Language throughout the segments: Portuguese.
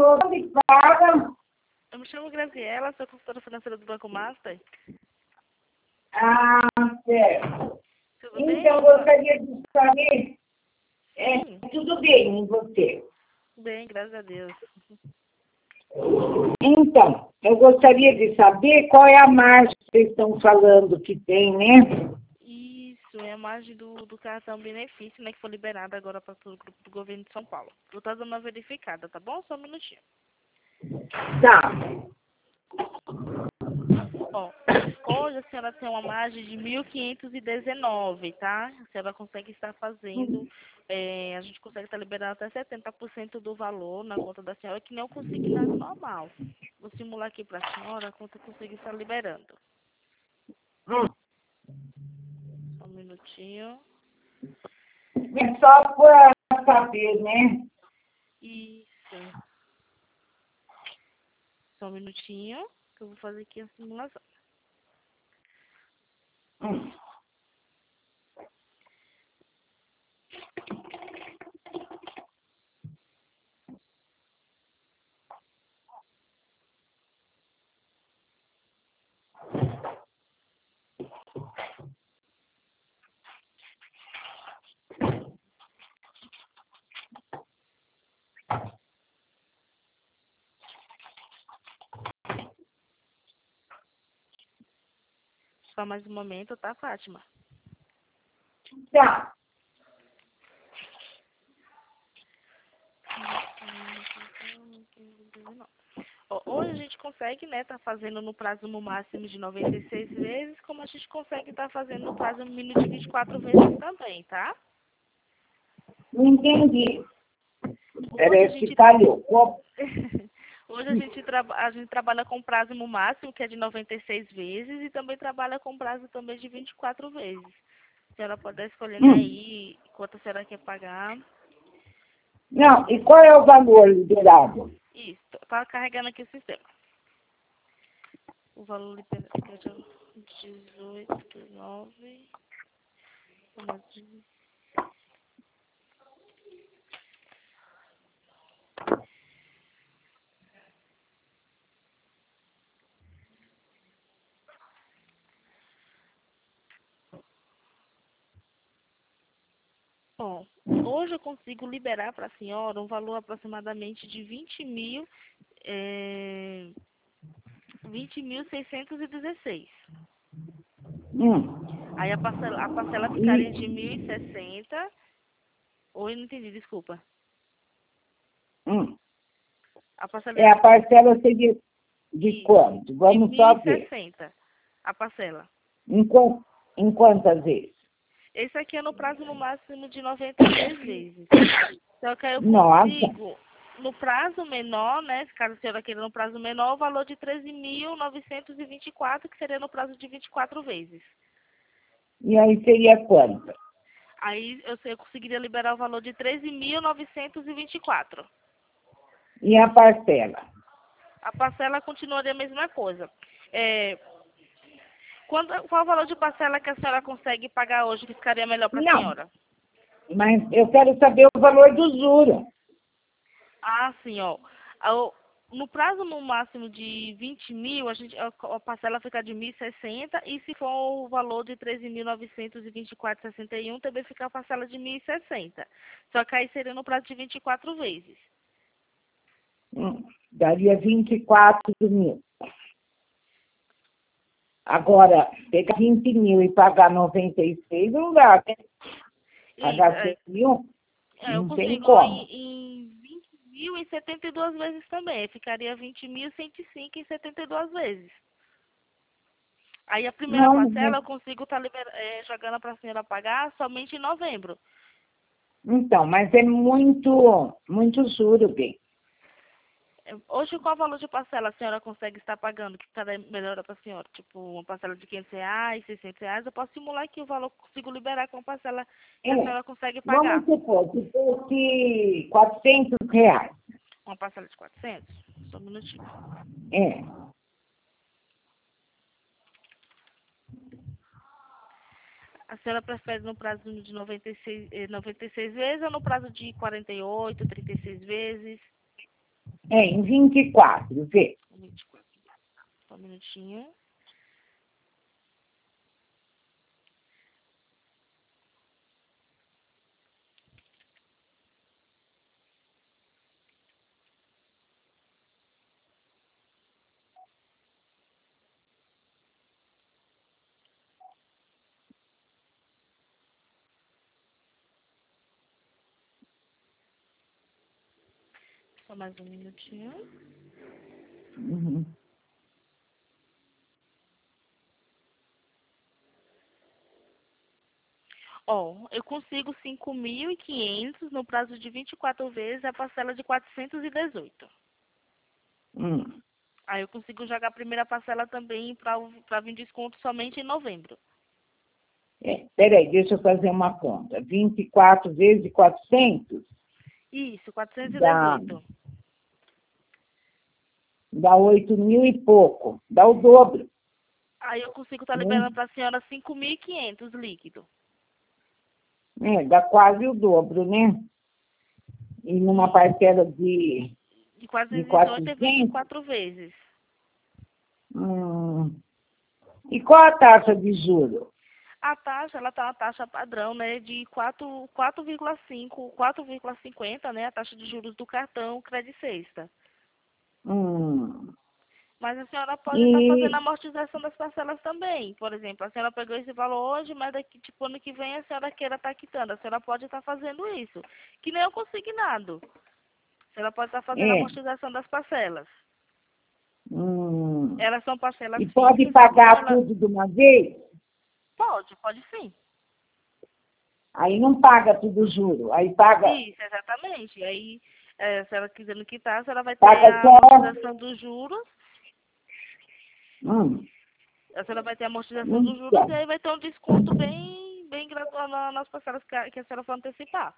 Alô, me fala. Eu me chamo Graziela, sou consultora financeira do Banco Master. Ah, certo. Tudo bem? Então, gostaria de saber... Sim. Tudo bem, e você? Bem, graças a Deus. Então, eu gostaria de saber qual é a margem que vocês estão falando que tem, né? Isso, é a margem do cartão benefício, né, que foi liberada agora para todo o grupo do governo de São Paulo. Vou estar dando uma verificada, tá bom? Só um minutinho. Tá. Ó, hoje a senhora tem uma margem de 1.519, tá? A senhora consegue estar fazendo, a gente consegue estar liberando até 70% do valor na conta da senhora, que nem o consignado normal. Vou simular aqui para a senhora quanto eu consigo estar liberando. Só um minutinho. É só para saber, né? Isso. Só um minutinho, que eu vou fazer aqui a simulação. Só mais um momento, tá, Fátima? Tá. Ó, hoje a gente consegue, né, tá fazendo no prazo no máximo de 96 vezes, como a gente consegue estar fazendo no prazo mínimo de 24 vezes também, tá? Não entendi. Hoje a Parece gente, que falhou. hoje a gente trabalha com prazo no máximo, que é de 96 vezes, e também trabalha com prazo também de 24 vezes. A senhora pode escolher aí quanto a senhora quer pagar. Não, e qual é o valor liberado? Isso, tá carregando aqui o sistema. O valor liberado é de 18, 9. Bom, hoje eu consigo liberar para a senhora um valor aproximadamente de 20.616. Aí a parcela ficaria de 1.060. Oi, não entendi, desculpa. A parcela A parcela seria de quanto? de Vamos só ver. 1.060, a parcela. Em quantas vezes? Esse aqui é no prazo no máximo de 96 vezes. Só que aí eu Nossa. consigo, no prazo menor, né? Caso a senhora queira no prazo menor, o valor de 13.924, que seria no prazo de 24 vezes. E aí seria quanto? Aí eu conseguiria liberar o valor de 13.924. E a parcela? A parcela continuaria a mesma coisa. Qual o valor de parcela que a senhora consegue pagar hoje que ficaria melhor para a Não, senhora? mas eu quero saber o valor do juro. Ah, sim, ó. No prazo no máximo de 20 mil, a parcela fica de 1.060, e se for o valor de 13.924,61, também fica a parcela de 1.060. Só que aí seria no prazo de 24 vezes. Daria 24 mil. Agora, pegar 20 mil e pagar 96 não dá, né? Pagar 100 mil, Eu não tem consigo como. em 20 mil e 72 vezes também. Ficaria 20.105 em 72 vezes. Aí a primeira Não, parcela eu consigo estar jogando para a senhora pagar somente em novembro. então, mas é muito juro, bem. Hoje, qual valor de parcela a senhora consegue estar pagando, que está melhor para a senhora? Tipo, uma parcela de R$ 500, R$ 600, eu posso simular aqui o valor que eu consigo liberar com a parcela que a senhora consegue pagar. Vamos supor, se fosse R$ 400. Uma parcela de 400? Só um minutinho. A senhora prefere no prazo de 96 vezes ou no prazo de 48, 36 vezes? em 24, vê. 24. Só um minutinho. Só mais um minutinho. Uhum. Ó, eu consigo 5.500 no prazo de 24 vezes a parcela de 418. Hum. Aí eu consigo jogar a primeira parcela também para vir desconto somente em novembro. Peraí, deixa eu fazer uma conta. 24 vezes 400 Isso, dá, 418. dá 8 mil e pouco. Dá o dobro. Aí eu consigo estar Né? liberando para a senhora 5.500 líquido. Dá quase o dobro, né? E numa parcela De de 418 é 400. 24 vezes. E qual a taxa de juros? A taxa, ela tá uma taxa padrão, né, de 4,5, 4,50, né, a taxa de juros do cartão Credit Sexta. Hum, Mas a senhora pode estar fazendo a e, amortização das parcelas também. Por exemplo, a senhora pegou esse valor hoje, mas daqui, tipo, ano que vem a senhora queira estar quitando. A senhora pode estar fazendo isso. Que nem eu consignado. A senhora pode estar fazendo a é, amortização das parcelas. hum, Elas são parcelas e pode fixas, então pagar ela tudo de uma vez? pode sim. Aí não paga tudo juro. Aí paga, Isso, exatamente. Aí, se ela quiser quitar, a senhora vai ter paga a só. amortização dos juros. Hum, A senhora vai ter a amortização dos juros e então, aí vai ter um desconto bem gradual nas parcelas que a senhora for antecipar.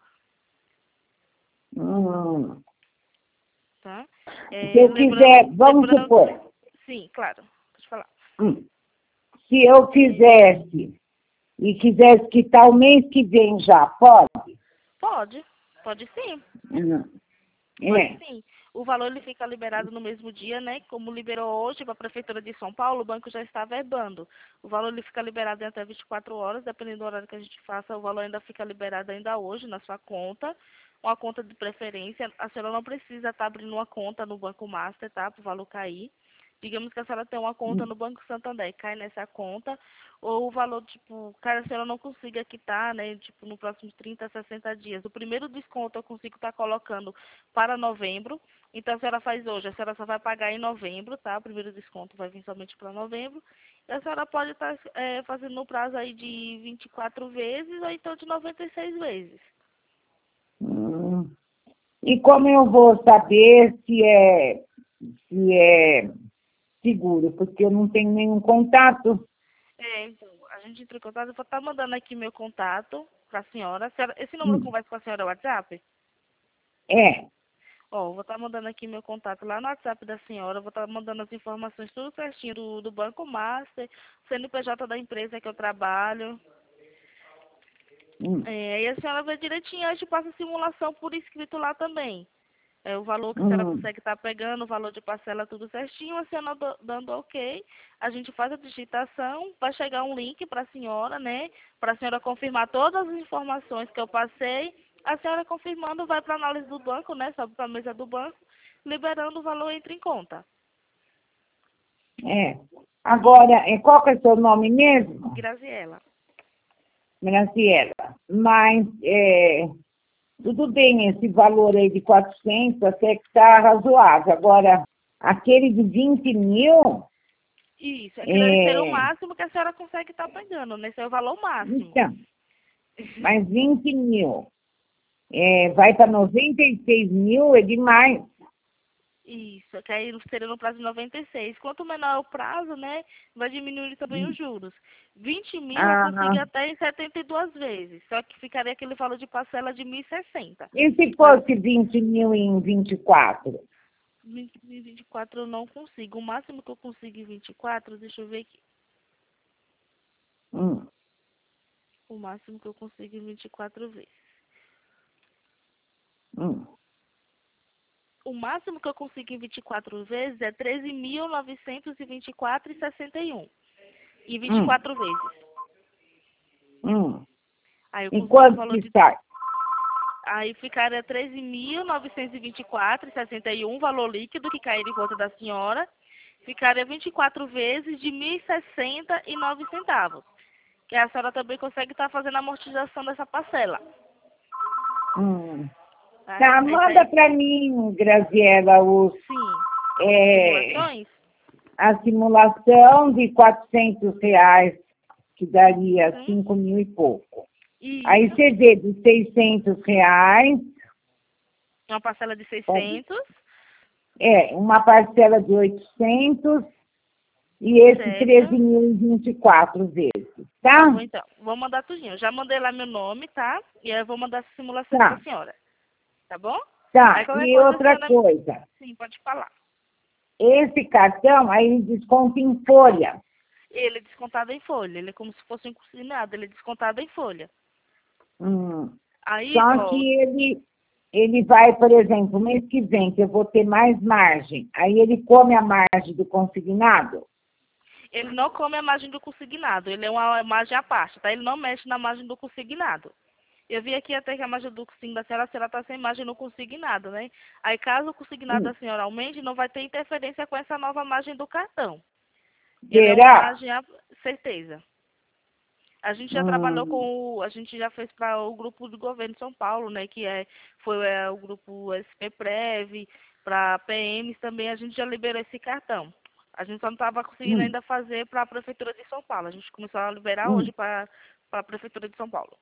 hum. Tá? Se eu quiser, vamos Lembrando, supor, sim, claro, pode falar. hum, se eu fizesse e quisesse quitar o mês que vem já, pode? Pode sim, Hum, pode É. sim. O valor ele fica liberado no mesmo dia, né? Como liberou hoje para a Prefeitura de São Paulo, o banco já está verbando. O valor ele fica liberado em até 24 horas, dependendo do horário que a gente faça, o valor ainda fica liberado ainda hoje na sua conta. Uma conta de preferência, a senhora não precisa estar abrindo uma conta no Banco Master, tá? Para o valor cair. Digamos que a senhora tem uma conta no Banco Santander, cai nessa conta, ou o valor, tipo, caso a senhora não consiga quitar, né, tipo, nos próximos 30, 60 dias. O primeiro desconto eu consigo estar colocando para novembro, então a senhora faz hoje, a senhora só vai pagar em novembro, tá? O primeiro desconto vai vir somente para novembro. E a senhora pode estar fazendo no prazo aí de 24 vezes, ou então de 96 vezes. Hum. E como eu vou saber se é seguro? Porque eu não tenho nenhum contato. Então, a gente entrou em contato, eu vou estar mandando aqui meu contato para a senhora. Esse número Hum. conversa com a senhora WhatsApp? É. Ó, vou estar mandando aqui meu contato lá no WhatsApp da senhora, vou estar mandando as informações tudo certinho do Banco Master, CNPJ da empresa que eu trabalho. Hum. E a senhora vê direitinho, a gente passa a simulação por escrito lá também. O valor que a senhora Hum. consegue estar pegando, o valor de parcela, tudo certinho, a senhora dando ok, a gente faz a digitação, vai chegar um link para a senhora, né? Para a senhora confirmar todas as informações que eu passei. A senhora confirmando, vai para a análise do banco, né? Sobe para a mesa do banco, liberando o valor entra em conta. É. Agora, qual que é o seu nome mesmo? Graziela. Graciela. Mas, tudo bem, esse valor aí de 400 até que está razoável. Agora, aquele de 20 mil, Isso, aquilo ali seria o é, máximo que a senhora consegue estar pegando, né? Esse é o valor máximo. então, mas 20 mil, vai para 96 mil, é demais. Isso, que aí seria no prazo de 96. Quanto menor é o prazo, né, vai diminuir também os juros. 20 mil eu consigo Ah, até em 72 vezes, só que ficaria aquele valor de parcela de 1.060. e se Mas fosse 20 mil em 24? 24 eu não consigo. O máximo que eu consigo em 24, deixa eu ver aqui. Hum, O máximo que eu consigo em 24 vezes. hum. O o máximo que eu consigo em 24 vezes é 13.924,61. Em 24 vezes. Aí eu E consigo o quanto valor que de... sai? Aí ficaria 13.924,61, valor líquido que cairia em conta da senhora. Ficaria 24 vezes de 1.060,09 centavos. Que a senhora também consegue estar fazendo a amortização dessa parcela. Tá, manda para mim, Graziela, Sim. Simulações? A simulação de R$ 400, que daria 5 mil e pouco. Isso. Aí você vê de R$ 600. Uma parcela de 600. Uma parcela de 800 e esse Certo. 13.024 vezes, tá? Tá bom, então. Vou mandar tudinho. Eu já mandei lá meu nome, tá? E aí eu vou mandar essa simulação pra senhora. Tá bom? Tá, Aí, e outra coisa. Sim, pode falar. Esse cartão, aí ele desconta em folha. Ele é descontado em folha. Ele é como se fosse um consignado. Ele é descontado em folha. Aí, Só que ele vai, por exemplo, mês que vem, que eu vou ter mais margem, aí ele come a margem do consignado? Ele não come a margem do consignado. Ele é uma margem à parte, tá? Ele não mexe na margem do consignado. Eu vi aqui até que a margem do consignado da senhora, a senhora está sem margem no consignado, né? Aí, caso o consignado da senhora aumente, não vai ter interferência com essa nova margem do cartão. Ele é uma margem à certeza. A gente já trabalhou a gente já fez para o grupo do governo de São Paulo, né? Que foi o grupo SP-Prev, para PMs também, a gente já liberou esse cartão. A gente só não estava conseguindo ainda fazer para a Prefeitura de São Paulo. A gente começou a liberar hoje para a Prefeitura de São Paulo.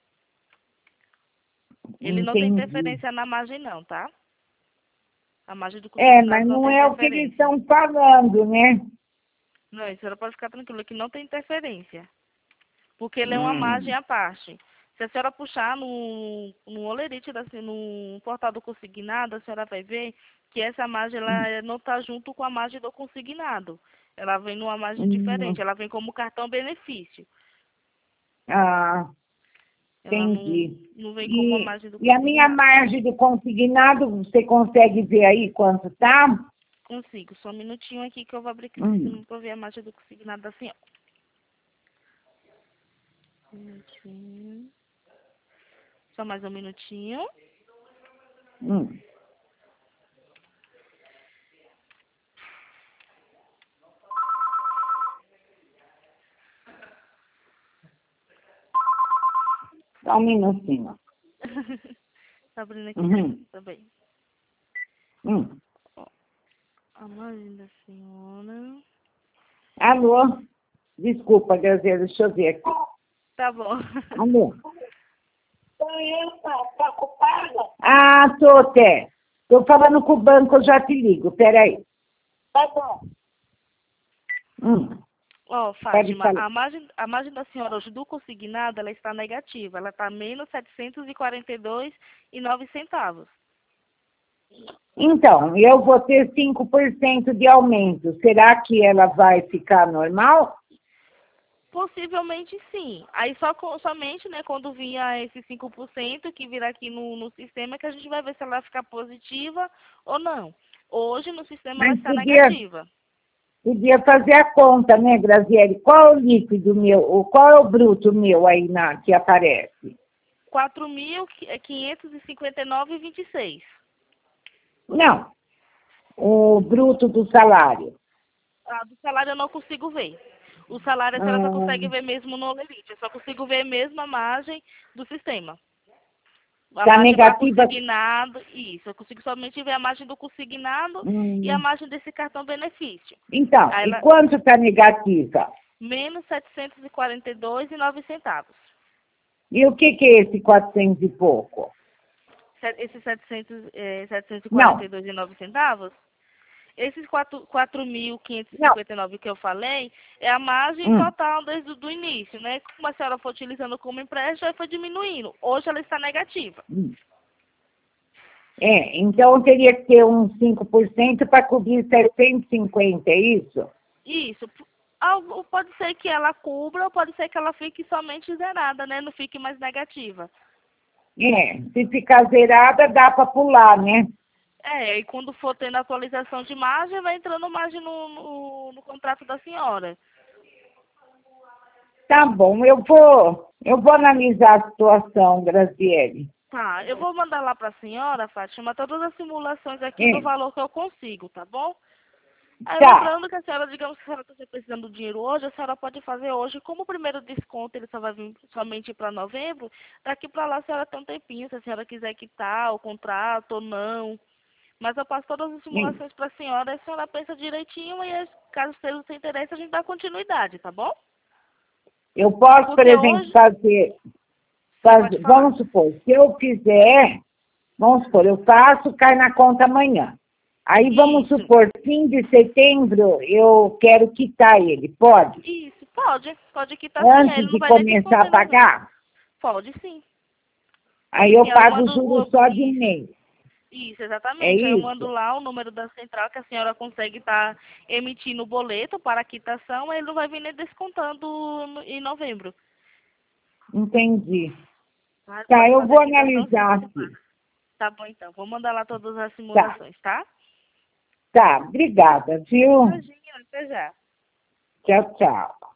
Ele não tem interferência na margem não, tá? A margem do consignado mas não não tem é o que eles estão falando, né? Não, a senhora pode ficar tranquila que não tem interferência. Porque ele é uma margem à parte. Se a senhora puxar no Olerite, no portal do consignado, a senhora vai ver que essa margem ela não está junto com a margem do consignado. Ela vem numa margem diferente, ela vem como cartão benefício. Entendi. Não vem como uma margem do consignado. E a minha margem do consignado, você consegue ver aí quanto tá? Consigo. Só um minutinho aqui que eu vou abrir aqui o sistema para ver a margem do consignado da senhora. Só mais um minutinho. Só um minutinho. Tá abrindo aqui também. A margem da senhora. Alô? Desculpa, Graziela, deixa eu ver aqui. Tá bom. Alô? Tá ocupada? Tô, Té. Tô falando com o banco, eu já te ligo. Peraí. Tá bom. Fátima, a margem da senhora hoje do consignado, ela está negativa. Ela está menos 742,09 centavos. Então, eu vou ter 5% de aumento. Será que ela vai ficar normal? Possivelmente sim. Aí somente, né, quando vier esse 5% que virá aqui no sistema, que a gente vai ver se ela vai ficar positiva ou não. Hoje no sistema ela está negativa. Podia fazer a conta, né, Graziele? Qual é o líquido meu, ou qual é o bruto meu aí que aparece? 4.559,26. Não, o bruto do salário. Do salário eu não consigo ver. O salário a senhora só consegue ver mesmo no Olerite. Eu só consigo ver mesmo a margem do sistema. A margem negativa. Consignado, isso. Eu consigo somente ver a margem do consignado e a margem desse cartão benefício. Então, e quanto está negativa? Menos 742,09 centavos. E o que é esse 400 e pouco? Esse 742,09 centavos? Esses 4.559 que eu falei é a margem total desde o início, né? Como a senhora foi utilizando como empréstimo, aí foi diminuindo. Hoje ela está negativa. Então teria que ter uns 5% para cobrir 750, é isso? Isso. Pode ser que ela cubra ou pode ser que ela fique somente zerada, né? Não fique mais negativa. Se ficar zerada, dá para pular, né? E quando for tendo atualização de margem, vai entrando margem no contrato da senhora. Tá bom, eu vou analisar a situação, Graziele. Tá, eu vou mandar lá para a senhora, Fátima, todas as simulações aqui do valor que eu consigo, tá bom? Aí Tá. lembrando que a senhora, digamos que a senhora está precisando do dinheiro hoje, a senhora pode fazer hoje. Como o primeiro desconto ele só vai vir somente para novembro, daqui para lá a senhora tem um tempinho, se a senhora quiser quitar o contrato ou não. Mas eu passo todas as simulações para a senhora pensa direitinho e caso seja do seu interesse, a gente dá continuidade, tá bom? Eu posso, por Porque exemplo, hoje... fazer, vamos supor, se eu fizer, vamos supor, eu faço, cai na conta amanhã. Aí, vamos Isso. supor, fim de setembro, eu quero quitar ele, pode? Isso, pode quitar sim, Antes ele não de vai nem começar a descontar em novembro. pagar? Pode sim. Aí eu E aí eu pago o mando juro só de um isso. mês. Isso, É exatamente. Aí eu mando isso? lá o número da central que a senhora consegue estar emitindo o boleto para a quitação, aí ele não vai vir nem descontando em novembro. Entendi. Tá? Tá, Pode eu fazer a vou quitação sem analisar antecipar. aqui. Tá bom, então. Vou mandar lá todas as Tá, simulações, tá? tá, obrigada, viu? Imagina, até já. Tchau, tchau.